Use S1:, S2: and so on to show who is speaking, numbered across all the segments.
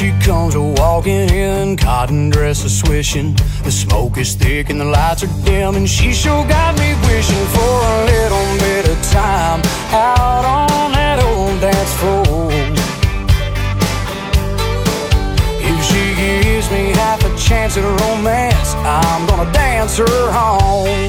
S1: she comes walking in, cotton dress is swishing. The smoke is thick and the lights are dim, and she sure got me wishing for a little bit of time out on that old dance floor. If she gives me half a chance at romance, I'm gonna dance her home.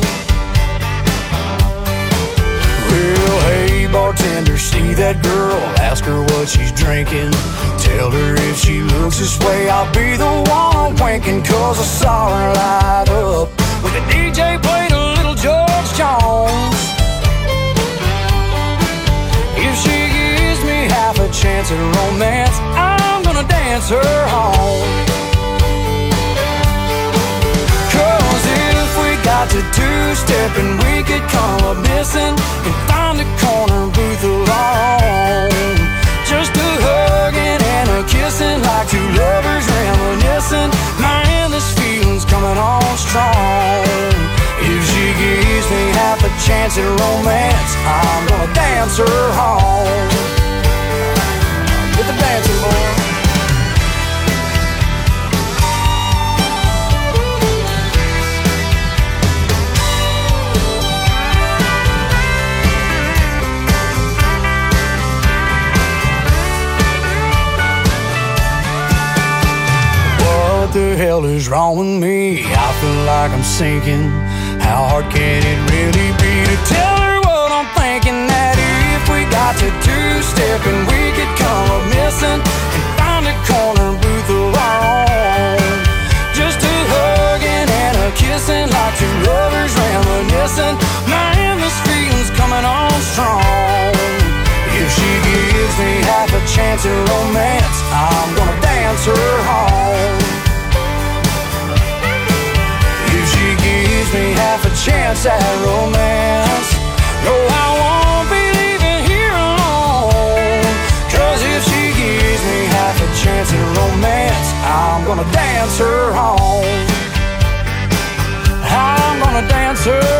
S1: Well, hey bartender, see that girl? Ask her what she's drinking. Tell her if she looks this way, I'll be the one winking. Cause I saw her light up when the DJ played a little George Jones. If she gives me half a chance at romance, I'm gonna dance her home. Cause if we got to two-stepping, we could come up missing and find a corner booth alone. Just a hugging and a kissing like two lovers reminiscing. Man, this feeling's coming on strong. If she gives me half a chance at romance, I'm gonna dance her home. Get the dancing, boy. What the hell is wrong with me? I feel like I'm sinking. How hard can it really be to tell her what I'm thinking? That if we got to two-stepping, we could come up missing and find a corner booth alone. Just a hugging and a kissing like two lovers reminiscing. Man, this feeling's coming on strong. If she gives me half a chance at romance, I'm gonna dance her home. Gives me half a chance at romance, no, I won't be leaving here alone. Cause if she gives me half a chance at romance, I'm gonna dance her home. I'm gonna dance her